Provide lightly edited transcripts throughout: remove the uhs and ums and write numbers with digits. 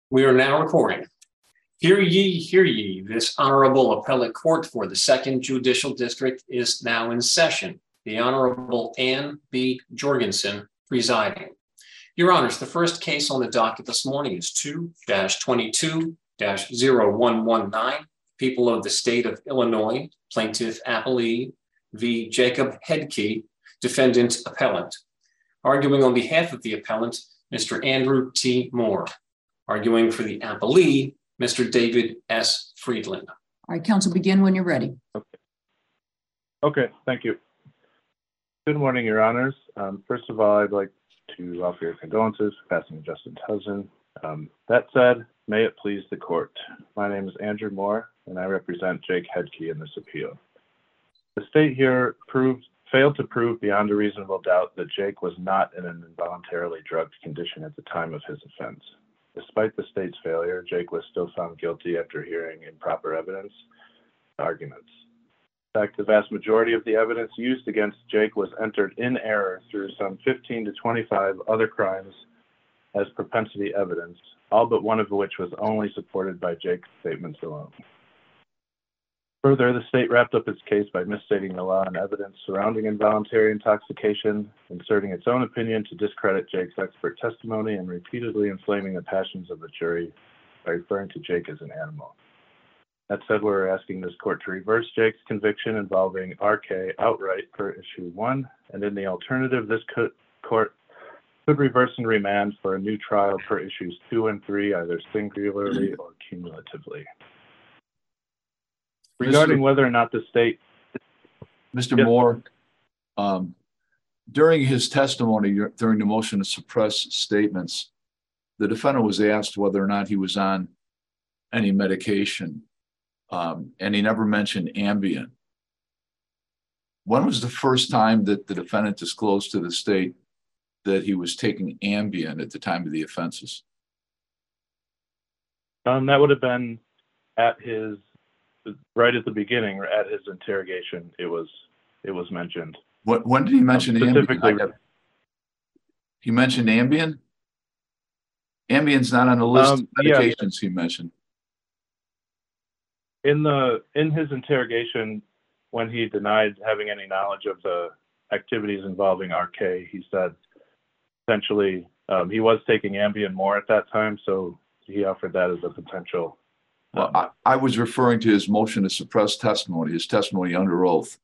We are now recording. Hear ye, this Honorable Appellate Court for the Second Judicial District is now in session. The Honorable Anne B. Jorgensen presiding. Your Honors, the first case on the docket this morning is 2-22-0119, People of the State of Illinois, Plaintiff Appellee v. Jacob Hedke, Defendant Appellant. Arguing on behalf of the appellant, Mr. Andrew T. Moore. Arguing for the appellee, Mr. David S. Friedland. All right, counsel, begin when you're ready. Okay, thank you. Good morning, Your Honors. First of all, I'd like to offer your condolences for passing Justin Tuzin. That said, may it please the court. My name is Andrew Moore, and I represent Jake Hedke in this appeal. The state here failed to prove beyond a reasonable doubt that Jake was not in an involuntarily drugged condition at the time of his offense. Despite the state's failure, Jake was still found guilty after hearing improper evidence arguments. In fact, the vast majority of the evidence used against Jake was entered in error through some 15 to 25 other crimes as propensity evidence, all but one of which was only supported by Jake's statements alone. Further, the state wrapped up its case by misstating the law and evidence surrounding involuntary intoxication, inserting its own opinion to discredit Jake's expert testimony, and repeatedly inflaming the passions of the jury by referring to Jake as an animal. That said, we're asking this court to reverse Jake's conviction involving RK outright per issue 1, and in the alternative, this court could reverse and remand for a new trial per issues 2 and 3, either singularly or cumulatively. Regarding whether or not the state... Mr. Moore, during his testimony, during the motion to suppress statements, the defendant was asked whether or not he was on any medication, and he never mentioned Ambien. When was the first time that the defendant disclosed to the state that he was taking Ambien at the time of the offenses? That would have been right at the beginning, or at his interrogation. It was mentioned. When did he mention Ambien? He mentioned Ambien? Ambien's not on the list of medications he mentioned. In his interrogation, when he denied having any knowledge of the activities involving RK, he said essentially he was taking Ambien more at that time, so he offered that as a potential. Well, I was referring to his motion to suppress testimony, his testimony under oath.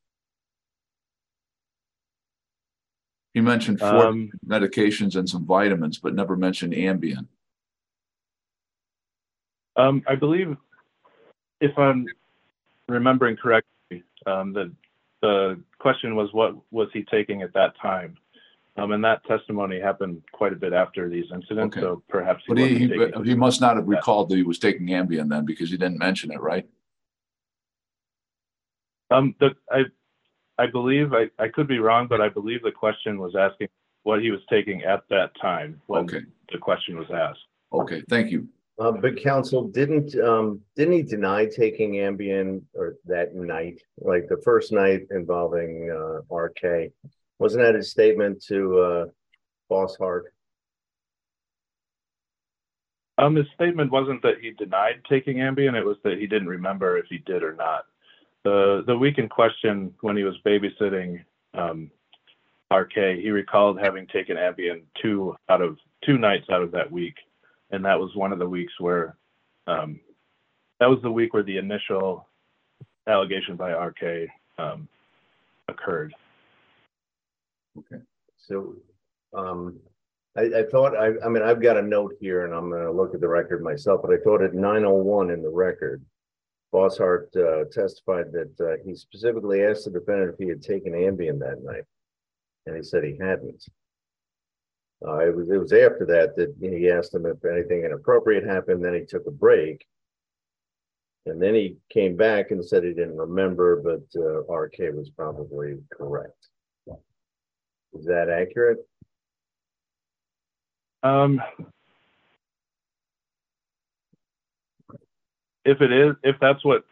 He mentioned 4 medications and some vitamins, but never mentioned Ambien. I believe, if I'm remembering correctly, the question was, what was he taking at that time? And that testimony happened quite a bit after these incidents, okay. So perhaps he must not have recalled that he was taking Ambien then, because he didn't mention it, right? I believe, I could be wrong, but I believe the question was asking what he was taking at that time when the question was asked. Okay, thank you. But counsel, didn't he deny taking Ambien or that night, like the first night involving RK? Wasn't that his statement to Bosshart? His statement wasn't that he denied taking Ambien, it was that he didn't remember if he did or not. The week in question, when he was babysitting RK, he recalled having taken Ambien two nights out of that week. And that was one of the weeks where, that was the week where the initial allegation by RK occurred. Okay. So I thought, I mean, I've got a note here and I'm going to look at the record myself, but I thought at 9:01 in the record, Bosshart testified that he specifically asked the defendant if he had taken Ambien that night. And he said he hadn't. It was after that he asked him if anything inappropriate happened. Then he took a break. And then he came back and said he didn't remember, but RK was probably correct. Is that accurate? If it is, if that's what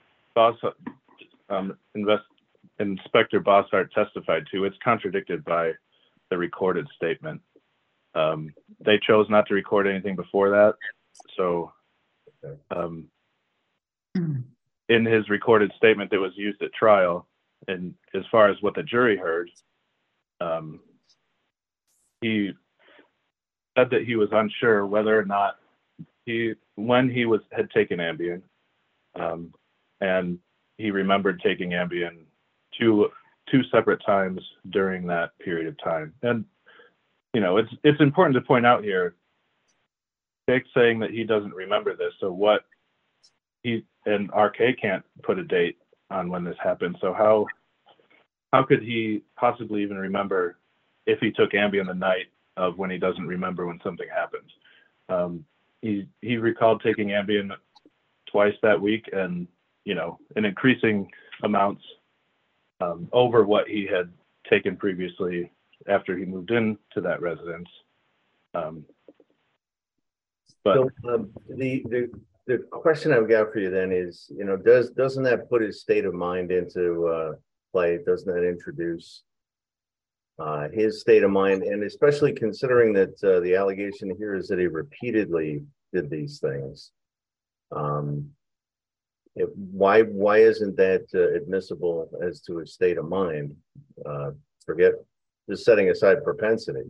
Inspector Bosshart testified to, it's contradicted by the recorded statement. They chose not to record anything before that, so Um, Mm. in his recorded statement that was used at trial, and as far as what the jury heard, he said that he was unsure whether or not when he had taken Ambien, and he remembered taking Ambien two separate times during that period of time. And it's important to point out here, Jake's saying that he doesn't remember this. So what and RK can't put a date on when this happened. So how could he possibly even remember if he took Ambien the night of when he doesn't remember when something happened? He recalled taking Ambien twice that week, and in increasing amounts over what he had taken previously after he moved into that residence. But So the question I've got for you then is, doesn't that put his state of mind into play? Doesn't that introduce his state of mind? And especially considering that the allegation here is that he repeatedly did these things. Why isn't that admissible as to his state of mind? Forget just setting aside propensity.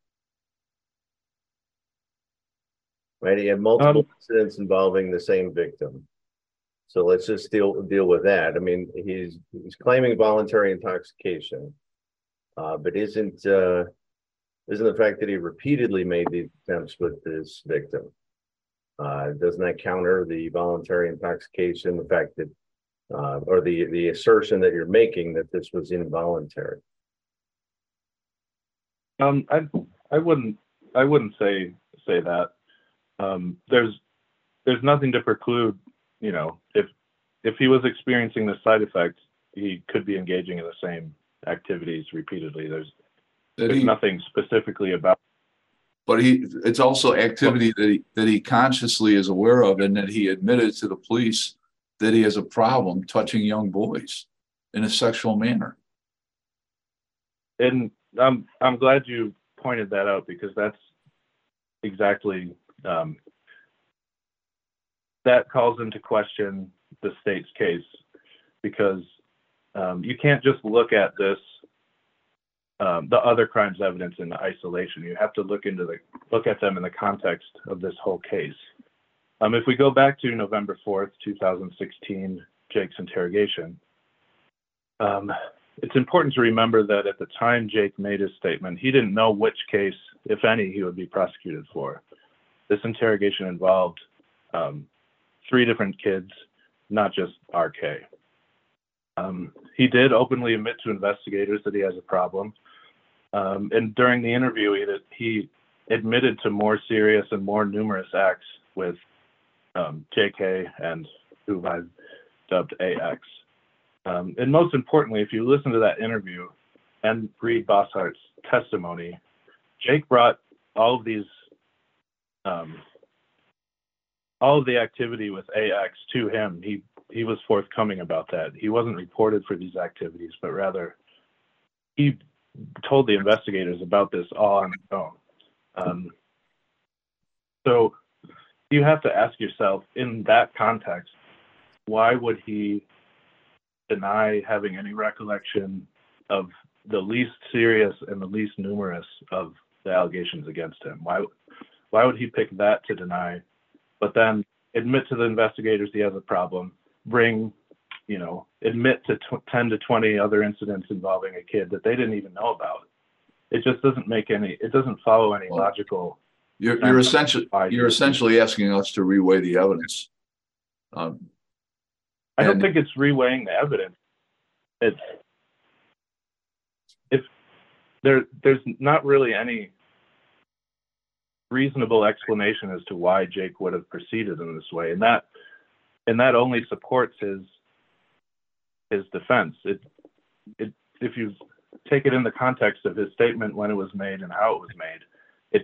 Right, he had multiple incidents involving the same victim. So let's just deal with that. I mean, he's claiming voluntary intoxication, but isn't the fact that he repeatedly made these attempts with this victim, doesn't that counter the voluntary intoxication, the fact that or the assertion that you're making that this was involuntary? I wouldn't say that. There's nothing to preclude, if he was experiencing the side effects, he could be engaging in the same activities repeatedly. There's nothing specifically about. But it's also activity that he consciously is aware of, and that he admitted to the police that he has a problem touching young boys in a sexual manner. And I'm glad you pointed that out, because that's exactly that calls into question the state's case, because you can't just look at this the other crimes evidence in isolation. You have to look at them in the context of this whole case. If we go back to November 4th, 2016, Jake's interrogation, it's important to remember that at the time Jake made his statement, he didn't know which case, if any, he would be prosecuted for. This interrogation involved 3 different kids, not just RK. He did openly admit to investigators that he has a problem. And during the interview, he admitted to more serious and more numerous acts with JK and who I've dubbed AX. And most importantly, if you listen to that interview and read Bosshart's testimony, Jake brought all of these, all of the activity with AX to him. He was forthcoming about that. He wasn't reported for these activities, but rather he told the investigators about this all on his own. So you have to ask yourself, in that context, why would he deny having any recollection of the least serious and the least numerous of the allegations against him? Why would he pick that to deny, but then admit to the investigators he has a problem, admit to 10 to 20 other incidents involving a kid that they didn't even know about? It just doesn't it doesn't follow any logical. You're essentially asking us to reweigh the evidence. I don't think it's reweighing the evidence. There's not really any reasonable explanation as to why Jake would have proceeded in this way, and that only supports his defense. If you take it in the context of his statement when it was made and how it was made, it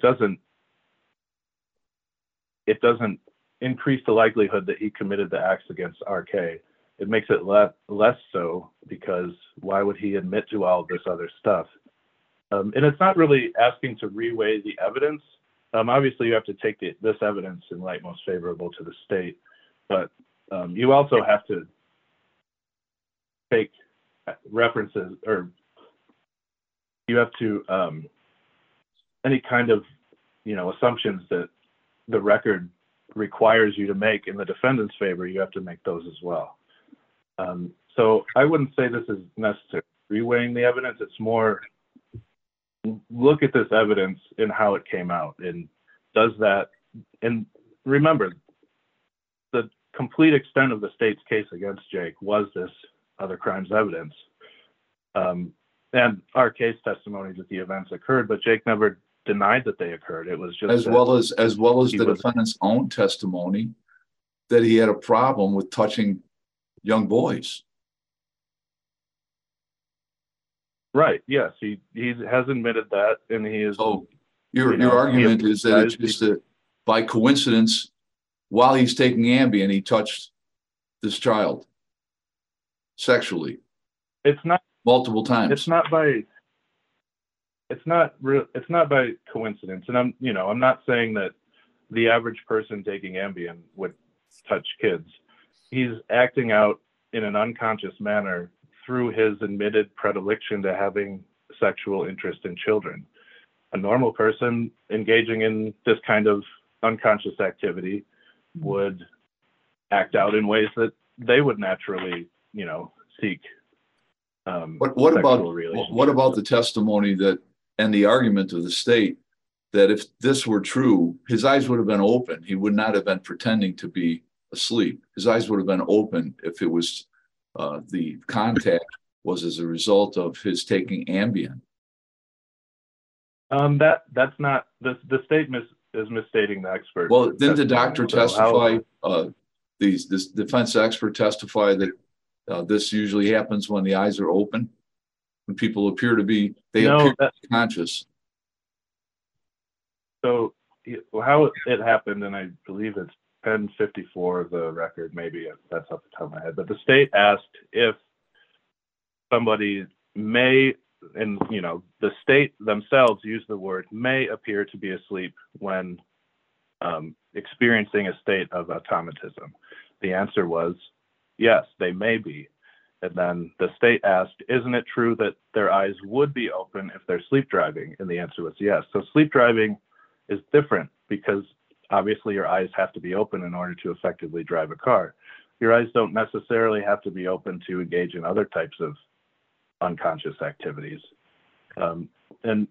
doesn't increase the likelihood that he committed the acts against RK. It makes it less so, because why would he admit to all of this other stuff? And it's not really asking to reweigh the evidence. obviously you have to take this evidence in light most favorable to the state, but you also have to take references, or you have to any kind of assumptions that the record requires you to make in the defendant's favor, you have to make those as well. So I wouldn't say this is necessary reweighing the evidence. It's more look at this evidence and how it came out, and does that, and remember the complete extent of the state's case against Jake was this other crimes evidence, and our case testimonies that the events occurred, but Jake never denied that they occurred. It was just as well as the defendant's own testimony that he had a problem with touching young boys. Right. Yes, he has admitted that, and he is. So your argument is that it's just that by coincidence, while he's taking Ambien, he touched this child sexually. It's not multiple times. It's not by coincidence, and I'm not saying that the average person taking Ambien would touch kids. He's acting out in an unconscious manner through his admitted predilection to having sexual interest in children. A normal person engaging in this kind of unconscious activity would act out in ways that they would naturally, seek. What about the testimony that, and the argument of the state, that if this were true, his eyes would have been open. He would not have been pretending to be asleep. His eyes would have been open if it was the contact was as a result of his taking Ambien. That's not the statement is misstating the expert. Well, didn't the doctor testify? This defense expert testify that this usually happens when the eyes are open, when people appear to be conscious. So how it happened, and I believe it's 1054 of the record, maybe that's off the top of my head, but the state asked if somebody may, and the state themselves use the word may appear to be asleep when experiencing a state of automatism. The answer was yes, they may be. And then the state asked, isn't it true that their eyes would be open if they're sleep driving? And the answer was yes. So sleep driving is different because obviously your eyes have to be open in order to effectively drive a car. Your eyes don't necessarily have to be open to engage in other types of unconscious activities. And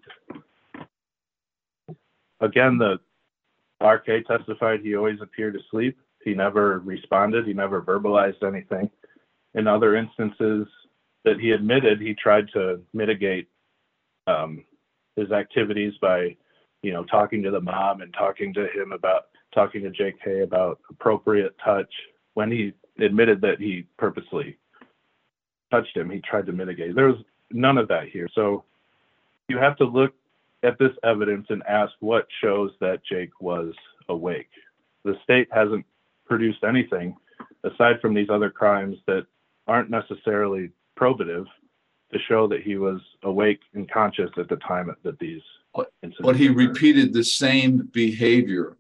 again, the RK testified he always appeared asleep. He never responded. He never verbalized anything. In other instances that he admitted, he tried to mitigate his activities by, talking to the mom and talking to JK about appropriate touch. When he admitted that he purposely touched him, he tried to mitigate. There was none of that here. So you have to look at this evidence and ask what shows that Jake was awake. The state hasn't produced anything aside from these other crimes that aren't necessarily probative to show that he was awake and conscious at the time that these incidents But he occurred. repeated the same behavior.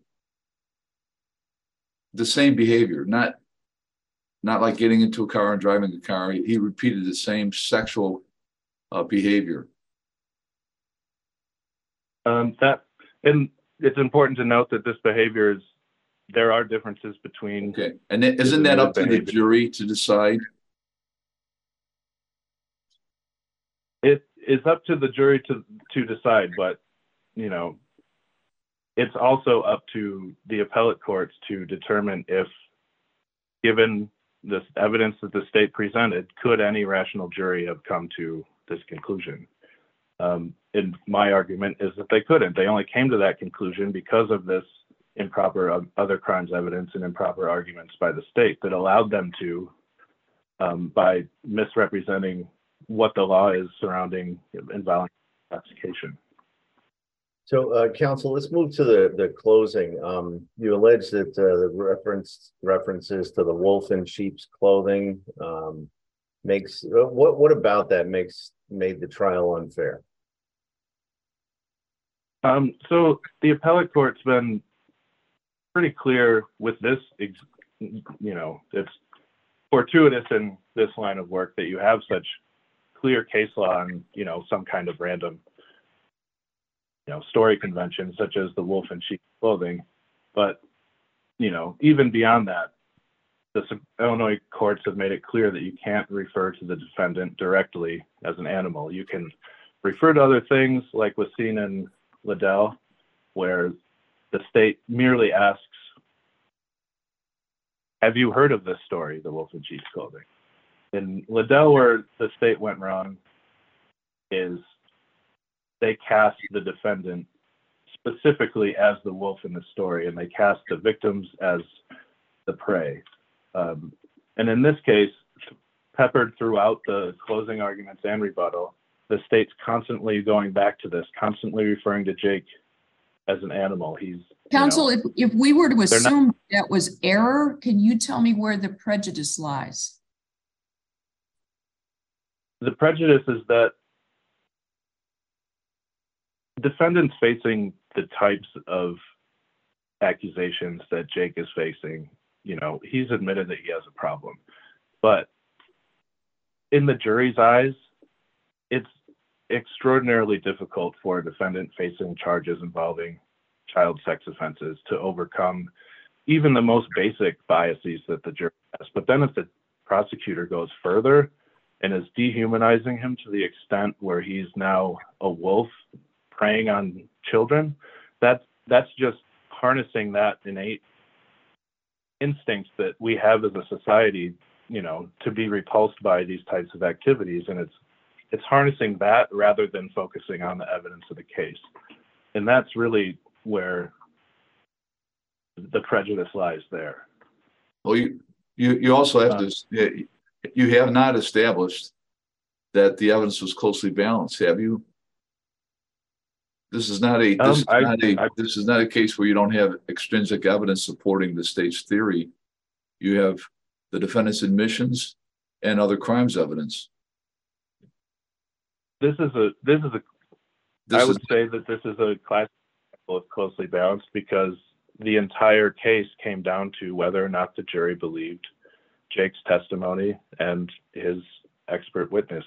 Not like getting into a car and driving a car. He repeated the same sexual behavior. And it's important to note that this behavior there are differences between. Okay, and isn't that up to the jury to decide? It is up to the jury to decide, but it's also up to the appellate courts to determine if, given this evidence that the state presented, could any rational jury have come to this conclusion? And my argument is that they couldn't. They only came to that conclusion because of this improper other crimes evidence and improper arguments by the state that allowed them to, by misrepresenting what the law is surrounding involuntary intoxication. So, counsel, let's move to the closing. You allege that the references to the wolf in sheep's clothing makes what about that made the trial unfair? So the appellate court's been pretty clear with this, it's fortuitous in this line of work that you have such clear case law on, some kind of random, story convention, such as the wolf in sheep's clothing. But, even beyond that, the Illinois courts have made it clear that you can't refer to the defendant directly as an animal. You can refer to other things, like was seen in Liddell, where the state merely asks, have you heard of this story, the wolf in sheep's clothing? In Liddell, where the state went wrong is they cast the defendant specifically as the wolf in the story, and they cast the victims as the prey. And in this case, peppered throughout the closing arguments and rebuttal, the state's constantly going back to this, constantly referring to Jake as an animal. He's Counsel, if we were to assume that was error, can you tell me where the prejudice lies? The prejudice is that defendants facing the types of accusations that Jake is facing, he's admitted that he has a problem. But in the jury's eyes, it's extraordinarily difficult for a defendant facing charges involving child sex offenses to overcome even the most basic biases that the jury has. But then if the prosecutor goes further and is dehumanizing him to the extent where he's now a wolf preying on children, that's just harnessing that innate instinct that we have as a society, to be repulsed by these types of activities. And it's harnessing that rather than focusing on the evidence of the case. And that's really where the prejudice lies there. Well, you also have to, you have not established that the evidence was closely balanced, have you? This is not a case where you don't have extrinsic evidence supporting the state's theory. You have the defendant's admissions and other crimes evidence. I would say that this is a classic example of closely balanced because the entire case came down to whether or not the jury believed Jake's testimony and his expert witness.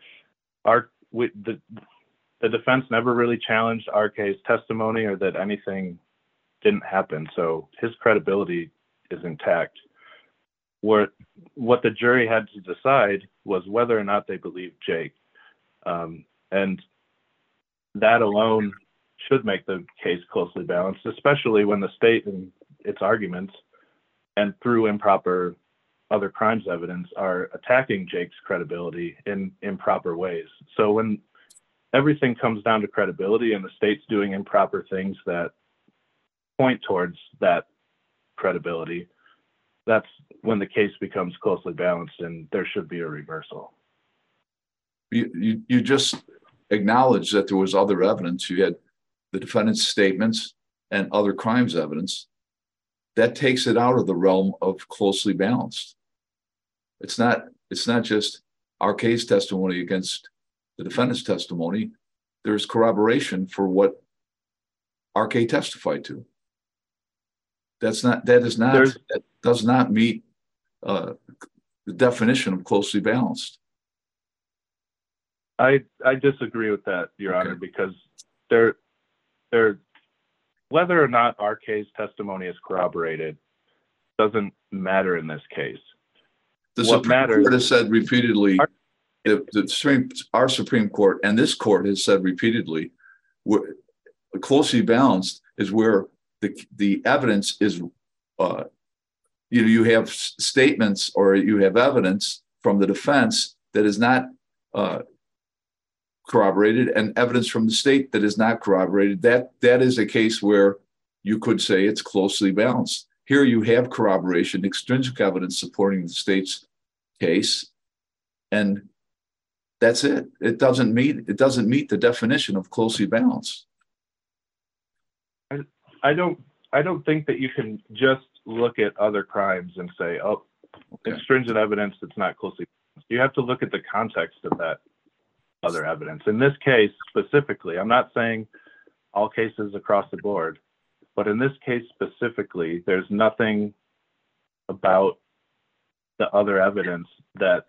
The defense never really challenged RK's testimony or that anything didn't happen, so his credibility is intact. What the jury had to decide was whether or not they believed Jake. And that alone should make the case closely balanced, especially when the state in its arguments and through improper other crimes evidence are attacking Jake's credibility in improper ways. So when everything comes down to credibility and the state's doing improper things that point towards that credibility, that's when the case becomes closely balanced and there should be a reversal. You just acknowledged that there was other evidence. You had the defendant's statements and other crimes evidence. That takes it out of the realm of closely balanced. It's not just RK's testimony against the defendant's testimony. There's corroboration for what RK testified to. That does not meet the definition of closely balanced. I disagree with that, Your Honor, because whether or not RK's testimony is corroborated doesn't matter in this case. The Supreme Court has said repeatedly, our Supreme Court and this court has said repeatedly, closely balanced is where the evidence is, you have statements or you have evidence from the defense that is not corroborated and evidence from the state that is not corroborated. That is a case where you could say it's closely balanced. Here you have corroboration, extrinsic evidence supporting the state's case, and that's it. It doesn't meet the definition of closely balanced. I don't think that you can just look at other crimes and say, oh, okay, extrinsic evidence that's not closely balanced. You have to look at the context of that other evidence. In this case specifically, I'm not saying all cases across the board. But in this case specifically, there's nothing about the other evidence that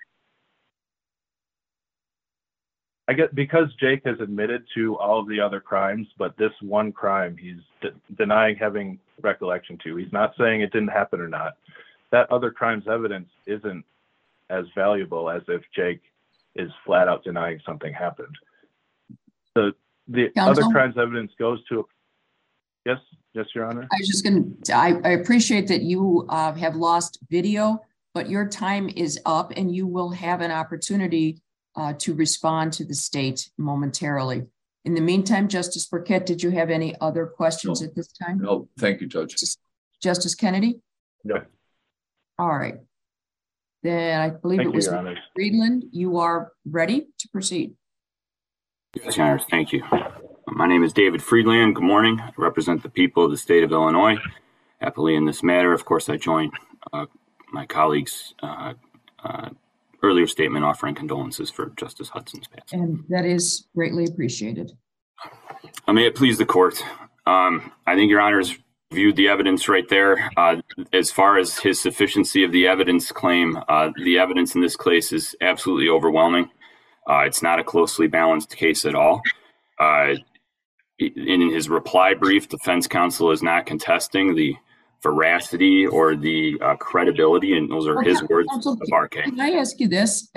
I get, because Jake has admitted to all of the other crimes, but this one crime he's denying having recollection to. He's not saying it didn't happen or not. That other crime's evidence isn't as valuable as if Jake is flat out denying something happened. The Counsel? other crime's evidence goes to, yes, Your Honor. I was just going to, I appreciate that you have lost video, but your time is up and you will have an opportunity to respond to the state momentarily. In the meantime, Justice Burkett, did you have any other questions at this time? No, thank you, Judge. Justice Kennedy? No. All right. Then I believe Thank it you, was Your Honor. Friedland. You are ready to proceed. Yes, Your Honor, thank you. My name is David Friedland. Good morning. I represent the people of the state of Illinois. Happily in this matter, of course, I join my colleagues' earlier statement offering condolences for Justice Hudson's passing. And that is greatly appreciated. May it please the court. I think Your Honor's viewed the evidence right there. As far as his sufficiency of the evidence claim, the evidence in this case is absolutely overwhelming. It's not a closely balanced case at all. In his reply brief, defense counsel is not contesting the veracity or the credibility, and those are his words, of our case. Can I ask you this?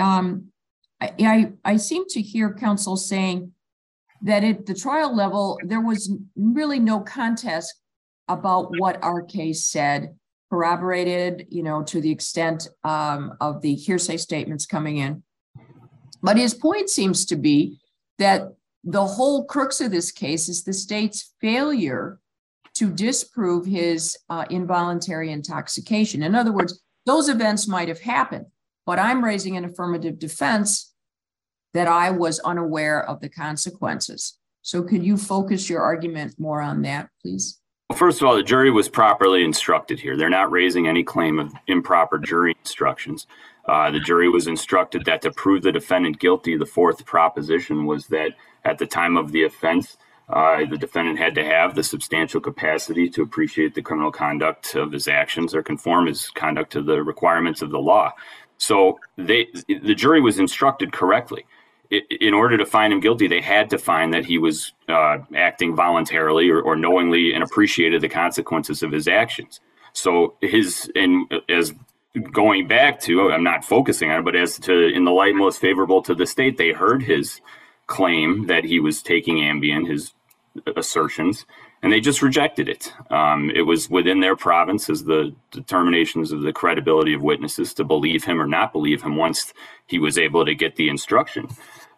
I seem to hear counsel saying that at the trial level, there was really no contest about what our case said, corroborated, to the extent of the hearsay statements coming in. But his point seems to be that the whole crux of this case is the state's failure to disprove his involuntary intoxication. In other words, those events might have happened, but I'm raising an affirmative defense that I was unaware of the consequences. So could you focus your argument more on that, please? Well, first of all, the jury was properly instructed here. They're not raising any claim of improper jury instructions. The jury was instructed that to prove the defendant guilty, the fourth proposition was that at the time of the offense, the defendant had to have the substantial capacity to appreciate the criminal conduct of his actions or conform his conduct to the requirements of the law. So the jury was instructed correctly. In order to find him guilty, they had to find that he was acting voluntarily or knowingly and appreciated the consequences of his actions. So as going back to, I'm not focusing on it, but as to in the light most favorable to the state, they heard his claim that he was taking Ambien, his assertions, and they just rejected it. It was within their province as the determinations of the credibility of witnesses to believe him or not believe him once he was able to get the instruction.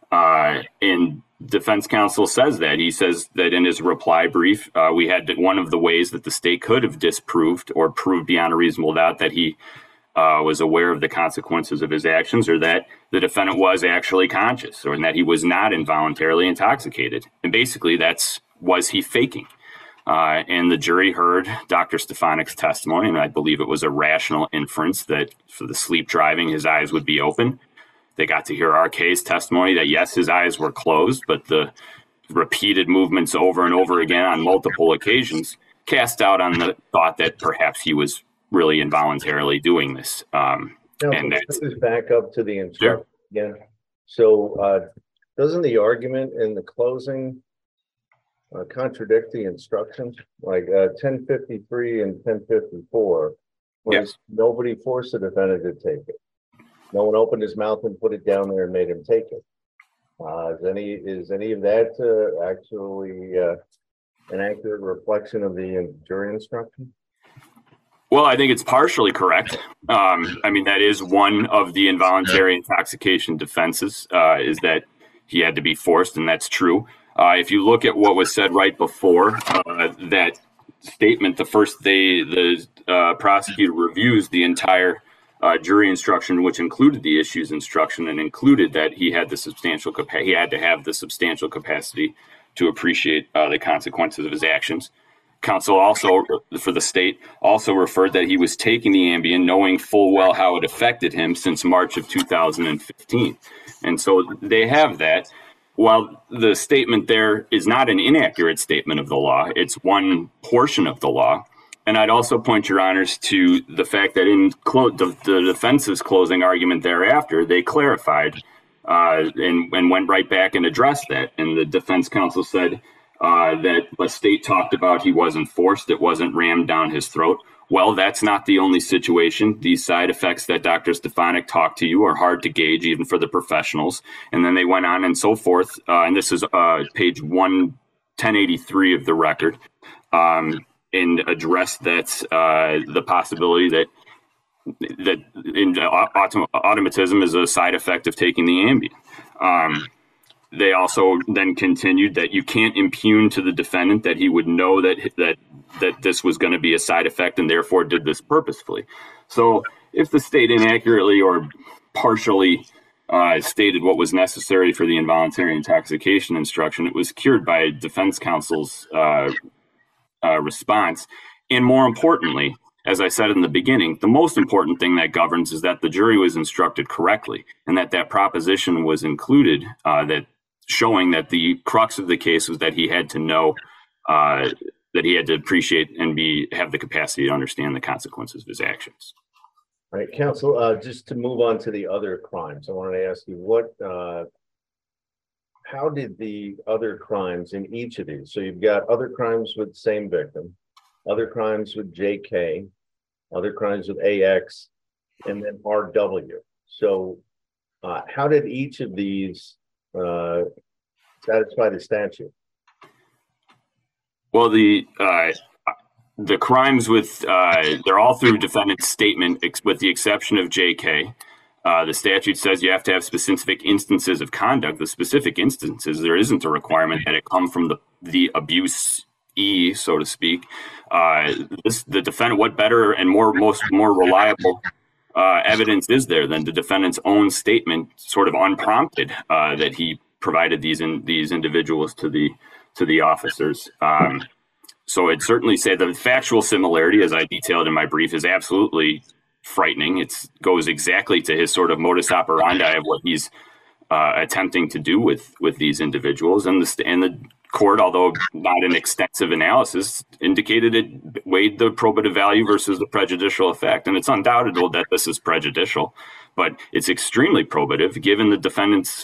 And defense counsel says that. He says that in his reply brief, we had one of the ways that the state could have disproved or proved beyond a reasonable doubt that he was aware of the consequences of his actions, or that the defendant was actually conscious, or that he was not involuntarily intoxicated. And basically was he faking? And the jury heard Dr. Stefanik's testimony, and I believe it was a rational inference that for the sleep driving, his eyes would be open. They got to hear our case testimony that yes, his eyes were closed, but the repeated movements over and over again on multiple occasions cast doubt on the thought that perhaps he was really involuntarily doing this. And let's back up to the instruction again. So doesn't the argument in the closing contradict the instructions? Like 1053 and 1054 was nobody forced the defendant to take it. No one opened his mouth and put it down there and made him take it. Is any of that actually an accurate reflection of the jury instruction? Well, I think it's partially correct. I mean, that is one of the involuntary intoxication defenses, is that he had to be forced, and that's true. If you look at what was said right before that statement, the prosecutor reviews the entire jury instruction, which included the issues instruction and included that he had he had to have the substantial capacity to appreciate the consequences of his actions. Counsel also, for the state, also referred that he was taking the Ambien knowing full well how it affected him since March of 2015. And so they have that. while the statement there is not an inaccurate statement of the law, it's one portion of the law. And I'd also point your honors to the fact that in the defense's closing argument thereafter, they clarified and went right back and addressed that. And the defense counsel said that the state talked about he wasn't forced, it wasn't rammed down his throat. Well, that's not the only situation. These side effects that Dr. Stefanik talked to you are hard to gauge even for the professionals. And then they went on and so forth. And this is page 1083 of the record, and addressed that the possibility that automatism is a side effect of taking the Ambien. They also then continued that you can't impugn to the defendant that he would know that this was going to be a side effect and therefore did this purposefully. So if the state inaccurately or partially stated what was necessary for the involuntary intoxication instruction, it was cured by defense counsel's response. And more importantly, as I said in the beginning, the most important thing that governs is that the jury was instructed correctly and that proposition was included, that showing that the crux of the case was that he had to know, that he had to appreciate and have the capacity to understand the consequences of his actions. All right, counsel, just to move on to the other crimes, I wanted to ask you how did the other crimes in each of these, so you've got other crimes with same victim, other crimes with JK, other crimes with AX, and then RW. So how did each of these satisfy the statute? Well, the crimes with, they're all through defendant's statement with the exception of JK. The statute says you have to have specific instances of conduct. The specific instances, there isn't a requirement that it come from the abuse so to speak. The defendant, what better and more reliable evidence is there than the defendant's own statement, sort of unprompted, that he provided these individuals to the officers. So I'd certainly say the factual similarity, as I detailed in my brief, is absolutely frightening. It goes exactly to his sort of modus operandi of what he's attempting to do with these individuals. And the court, although not an extensive analysis, indicated it weighed the probative value versus the prejudicial effect. And it's undoubted that this is prejudicial, but it's extremely probative given the defendant's,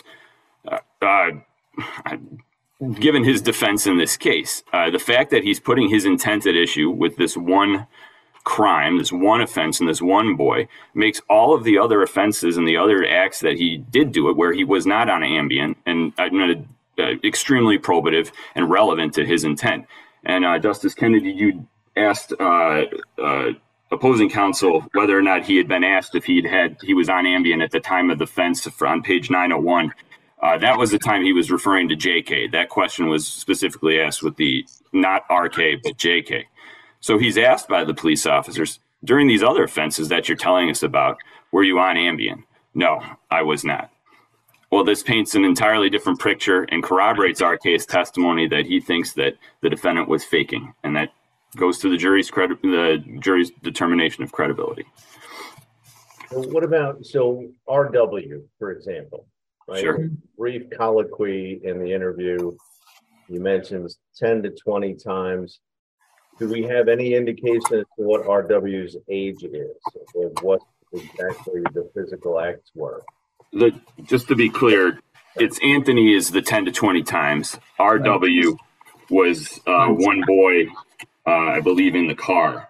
given his defense in this case. The fact that he's putting his intent at issue with this one crime, this one offense, and this one boy makes all of the other offenses and the other acts that he did do it where he was not on Ambien and extremely probative and relevant to his intent. And Justice Kennedy, you asked opposing counsel whether or not he had been asked if he was on Ambien at the time of the offense on page 901. That was the time he was referring to JK. That question was specifically asked with the not RK but JK. So he's asked by the police officers, during these other offenses that you're telling us about, were you on Ambien? No, I was not. Well, this paints an entirely different picture and corroborates RK's testimony that he thinks that the defendant was faking, and that goes to the jury's determination of credibility. What about, RW, for example, right? Sure. Brief colloquy in the interview, you mentioned 10 to 20 times. Do we have any indication as to what RW's age is, or what exactly the physical acts were? Just to be clear, it's Anthony is the 10 to 20 times. RW was one boy, I believe, in the car.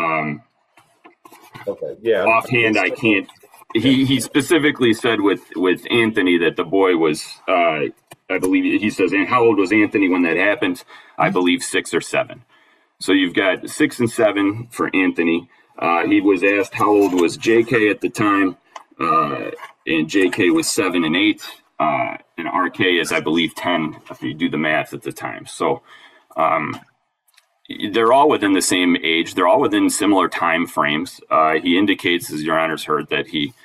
Okay, yeah. Offhand, I can't. He specifically said with Anthony that the boy was, I believe, he says, and how old was Anthony when that happened? I believe 6 or 7. So you've got 6 and 7 for Anthony. He was asked how old was JK at the time, and JK was 7 and 8, and RK is, I believe, 10 if you do the math at the time. So they're all within the same age. They're all within similar time frames. He indicates, as Your Honor's heard, that he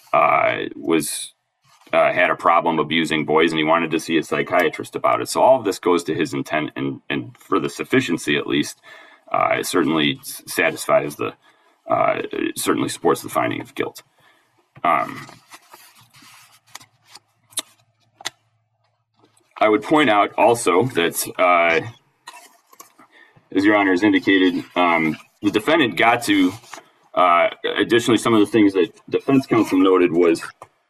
had a problem abusing boys, and he wanted to see a psychiatrist about it. So all of this goes to his intent, and for the sufficiency, at least, it certainly satisfies it certainly supports the finding of guilt. I would point out also that, as Your Honor has indicated, the defendant got to, additionally, some of the things that defense counsel noted was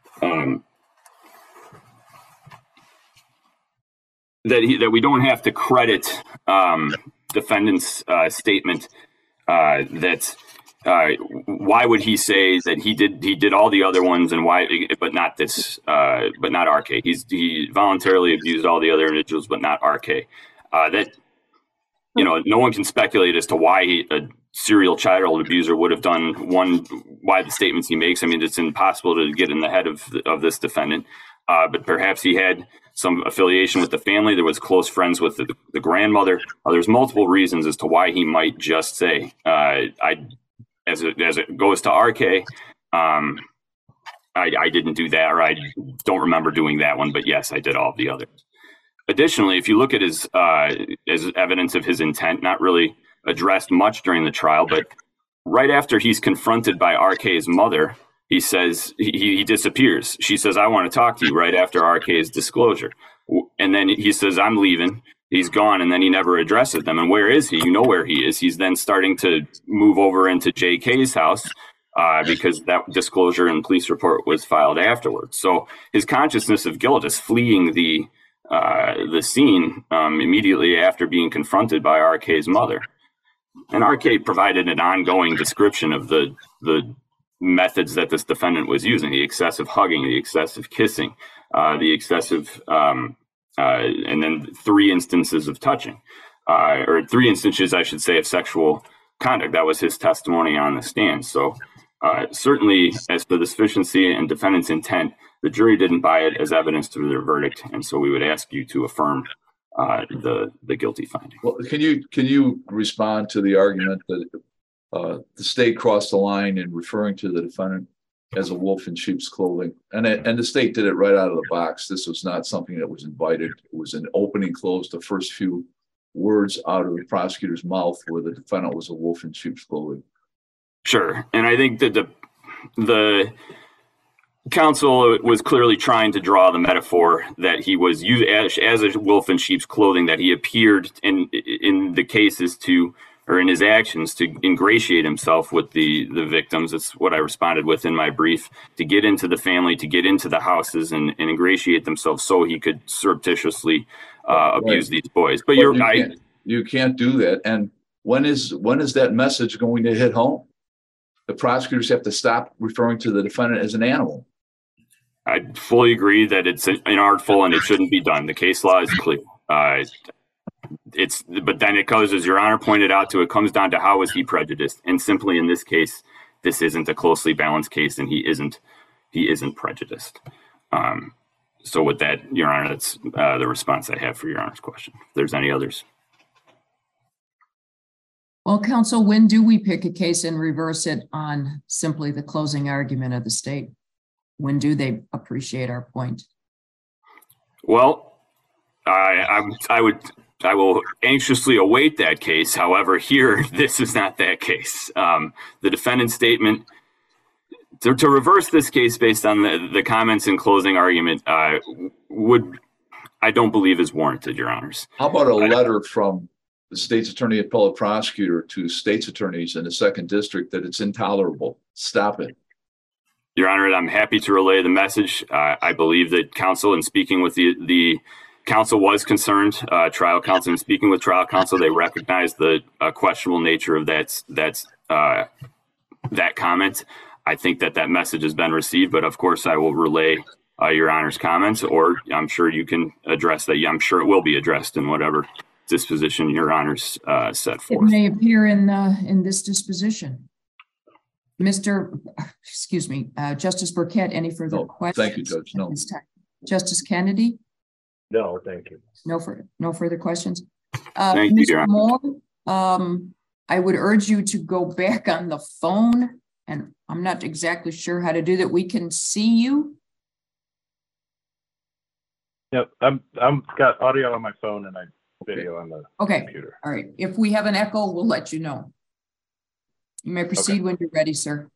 that we don't have to credit defendant's statement that why would he say that he did all the other ones and why, but not this, but not RK. He voluntarily abused all the other individuals, but not RK. That, you know, no one can speculate as to why a serial child abuser would have done why the statements he makes. I mean, it's impossible to get in the head of this defendant. But perhaps he had some affiliation with the family. There was close friends with the grandmother. There's multiple reasons as to why he might just say, as it goes to RK, I didn't do that, or I don't remember doing that one, but yes, I did all of the others. Additionally, if you look at his as evidence of his intent, not really addressed much during the trial, but right after he's confronted by RK's mother, he says he disappears. She says, "I want to talk to you," right after RK's disclosure. And then he says, "I'm leaving." He's gone, and then he never addresses them. And where is he? You know where he is. He's then starting to move over into JK's house because that disclosure and police report was filed afterwards. So his consciousness of guilt is fleeing the scene immediately after being confronted by RK's mother. And RK provided an ongoing description of the methods that this defendant was using: the excessive hugging, the excessive kissing, the excessive, and then 3 instances of touching, or 3 instances, I should say, of sexual conduct. That was his testimony on the stand. So certainly, as for the sufficiency and defendant's intent, the jury didn't buy it as evidence to their verdict, and so we would ask you to affirm the guilty finding. Well, can you respond to the argument that the state crossed the line in referring to the defendant as a wolf in sheep's clothing, and the state did it right out of the box? This was not something that was invited. It was an opening close. The first few words out of the prosecutor's mouth where the defendant was a wolf in sheep's clothing. Sure, and I think that the counsel was clearly trying to draw the metaphor that he was used as a wolf in sheep's clothing, that he appeared in the cases to, or in his actions, to ingratiate himself with the victims. That's what I responded with in my brief, to get into the family, to get into the houses and ingratiate themselves so he could surreptitiously abuse these boys. But you can't do that. And when is that message going to hit home? The prosecutors have to stop referring to the defendant as an animal. I fully agree that it's inartful and it shouldn't be done. The case law is clear. But then it goes, as Your Honor pointed out, it comes down to how was he prejudiced, and simply in this case, this isn't a closely balanced case, and he isn't prejudiced. So with that, Your Honor, that's the response I have for Your Honor's question. If there's any others. Well, counsel, when do we pick a case and reverse it on simply the closing argument of the state? When do they appreciate our point? Well, I will anxiously await that case. However, here, this is not that case. The defendant's statement, to reverse this case based on the comments in closing argument, I don't believe is warranted, Your Honors. How about a letter from the state's attorney appellate prosecutor to state's attorneys in the 2nd District that it's intolerable? Stop it. Your Honor, I'm happy to relay the message. I believe that counsel, in speaking with the counsel, was concerned. Trial counsel, in speaking with trial counsel, they recognized the questionable nature of that comment. I think that message has been received, but of course I will relay Your Honor's comments, or I'm sure you can address that. I'm sure it will be addressed in whatever disposition Your Honor's set forth. It may appear in this disposition. Justice Burkett, any further questions? Thank you, Judge. No. Justice Kennedy? No, thank you. No further questions. Thank you, Your Honor. Moore, I would urge you to go back on the phone, and I'm not exactly sure how to do that. We can see you. Yep, I'm got audio on my phone and video on the computer. All right. If we have an echo, we'll let you know. You may proceed when you're ready, sir.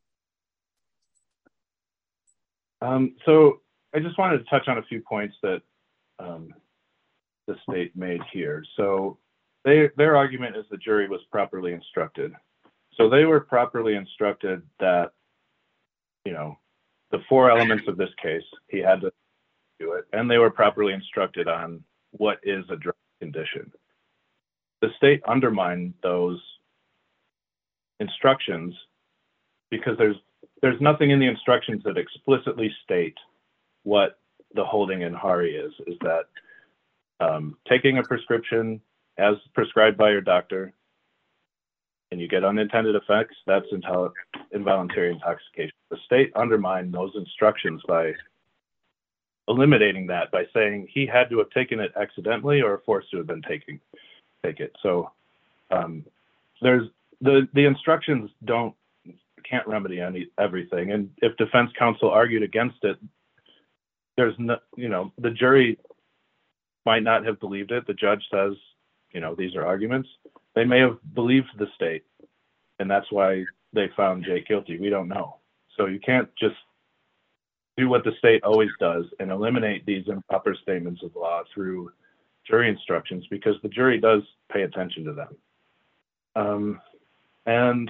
So I just wanted to touch on a few points that the state made here. So their argument is the jury was properly instructed. So they were properly instructed that, you know, the 4 elements of this case, he had to do it, and they were properly instructed on what is a drug condition. The state undermined those instructions because there's nothing in the instructions that explicitly state what the holding in Hari is that taking a prescription as prescribed by your doctor and you get unintended effects, that's involuntary intoxication. The state undermined those instructions by eliminating that, by saying he had to have taken it accidentally or forced to have been take it. So there's the instructions can't remedy everything. And if defense counsel argued against it, there's no, you know, the jury might not have believed it. The judge says, you know, these are arguments. They may have believed the state, and that's why they found Jake guilty. We don't know. So you can't just do what the state always does and eliminate these improper statements of law through jury instructions, because the jury does pay attention to them. And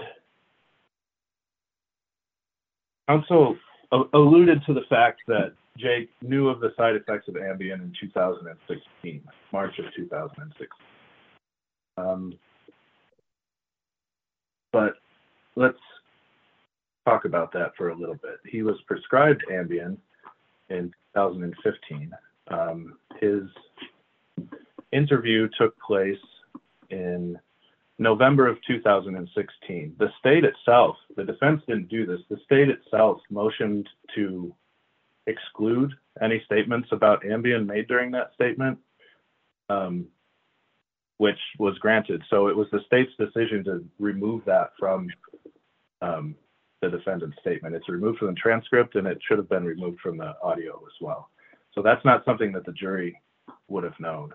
counsel alluded to the fact that Jake knew of the side effects of Ambien in 2016, March of 2016. But let's talk about that for a little bit. He was prescribed Ambien in 2015. His interview took place in November of 2016. The state itself, the defense didn't do this. The state itself motioned to exclude any statements about Ambien made during that statement, which was granted. So it was the state's decision to remove that from the defendant's statement. It's removed from the transcript, and it should have been removed from the audio as well. So that's not something that the jury would have known.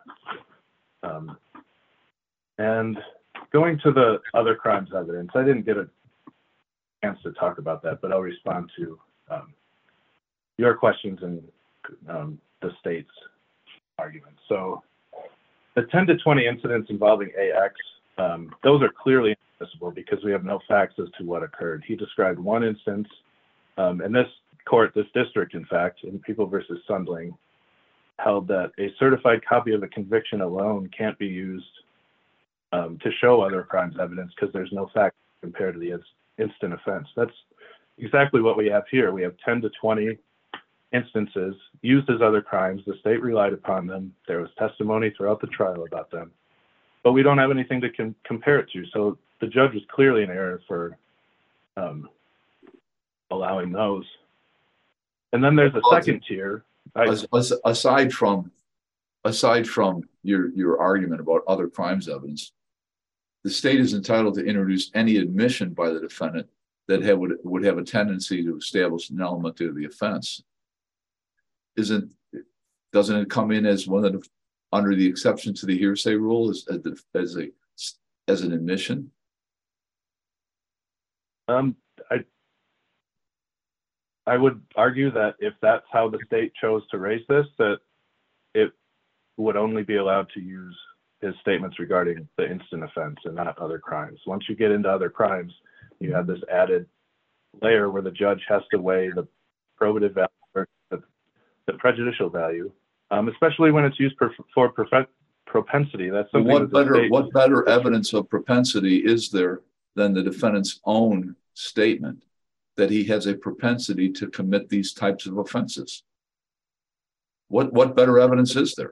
And going to the other crimes evidence, I didn't get a chance to talk about that, but I'll respond to your questions and the state's arguments. So the 10 to 20 incidents involving AX, those are clearly inadmissible because we have no facts as to what occurred. He described one instance, and this district, in fact, in People versus Sundling, held that a certified copy of a conviction alone can't be used to show other crimes evidence because there's no fact compared to the instant offense. That's exactly what we have here. We have 10 to 20 instances used as other crimes. The state relied upon them. There was testimony throughout the trial about them, but we don't have anything to compare it to. So the judge was clearly in error for allowing those. And then there's a second tier. Aside from your argument about other crimes evidence, the state is entitled to introduce any admission by the defendant that would have a tendency to establish an element of the offense. Doesn't it come in as one of the, under the exception to the hearsay rule as an admission? I would argue that if that's how the state chose to raise this, that it would only be allowed to use his statements regarding the instant offense and not other crimes. Once you get into other crimes, you have this added layer where the judge has to weigh the probative value or the prejudicial value, especially when it's used for propensity. That's something. What better evidence of propensity is there than the defendant's own statement that he has a propensity to commit these types of offenses? What better evidence is there?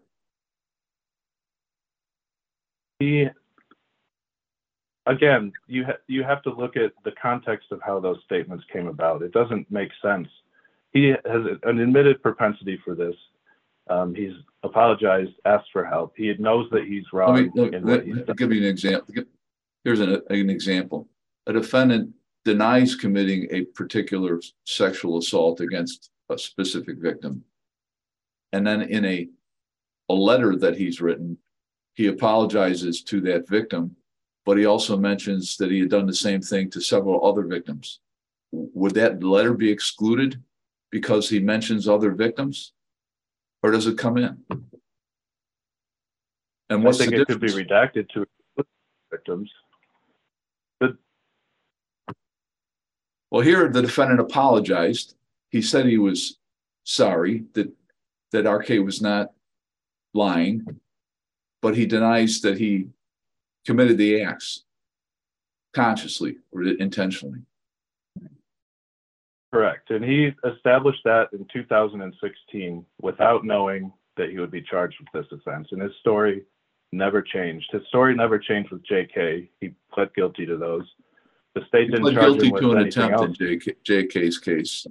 Again, you have to look at the context of how those statements came about. It doesn't make sense. He has an admitted propensity for this. He's apologized, asked for help. He knows that he's wrong. I'll give you an example. Here's an example. A defendant denies committing a particular sexual assault against a specific victim. And then in a letter that he's written, he apologizes to that victim, but he also mentions that he had done the same thing to several other victims. Would that letter be excluded because he mentions other victims? Or does it come in? And I what's think the it could be difference? redacted to victims. Well, here the defendant apologized. He said he was sorry that RK was not lying, but he denies that he committed the acts consciously or intentionally. Correct. And he established that in 2016 without knowing that he would be charged with this offense. And his story never changed. His story never changed with JK. He pled guilty to those. The state didn't charge him with anything else. In JK's case.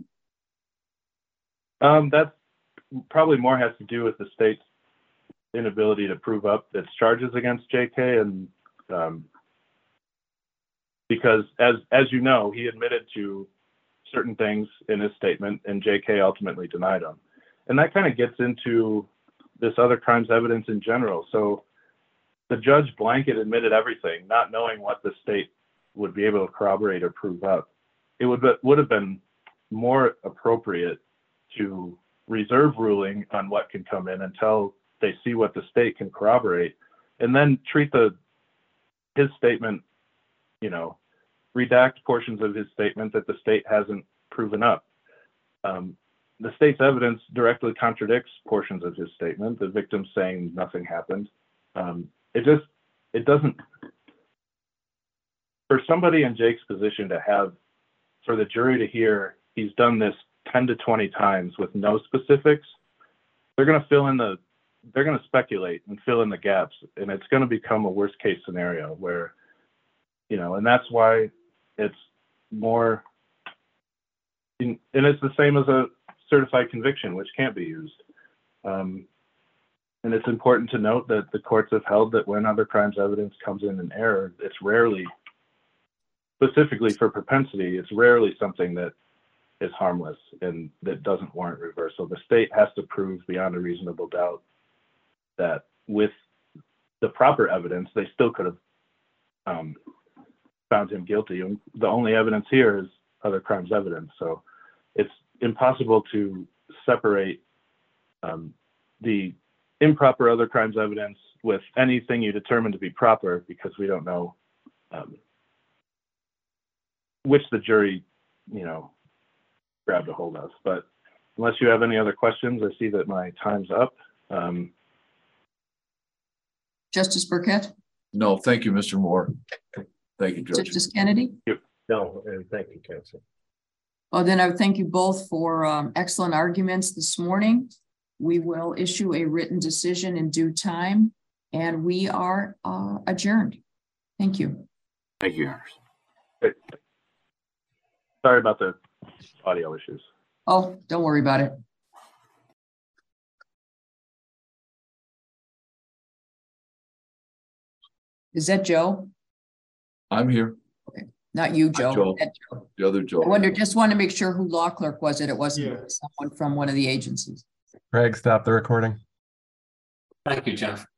That probably more has to do with the state's inability to prove up its charges against JK, and because as you know, he admitted to certain things in his statement, and JK ultimately denied them. And that kind of gets into this other crimes evidence in general. So the judge blanket admitted everything, not knowing what the state would be able to corroborate or prove up. It would have been more appropriate to reserve ruling on what can come in until they see what the state can corroborate, and then treat his statement, redact portions of his statement that the state hasn't proven up. The state's evidence directly contradicts portions of his statement, the victim saying nothing happened. It doesn't, for somebody in Jake's position for the jury to hear he's done this 10 to 20 times with no specifics, they're going to speculate and fill in the gaps, and it's going to become a worst case scenario where, and that's why it's more, and it's the same as a certified conviction, which can't be used. And it's important to note that the courts have held that when other crimes evidence comes in error, it's rarely, specifically for propensity, it's rarely something that is harmless and that doesn't warrant reversal. The state has to prove beyond a reasonable doubt that with the proper evidence, they still could have found him guilty. And the only evidence here is other crimes evidence. So it's impossible to separate the improper other crimes evidence with anything you determine to be proper, because we don't know which the jury, grabbed a hold of. But unless you have any other questions, I see that my time's up. Justice Burkett? No, thank you, Mr. Moore. Thank you, Judge. Justice Kennedy? No, and thank you, counsel. Well, then I would thank you both for excellent arguments this morning. We will issue a written decision in due time, and we are adjourned. Thank you. Thank you, Your Honors. Great. Sorry about the audio issues. Oh, don't worry about it. Is that Joe? I'm here. Okay, not you, Joe. Joe. That Joe. The other Joe. I just wanted to make sure who law clerk was it. It wasn't someone from one of the agencies. Craig, stop the recording. Thank you, Jeff.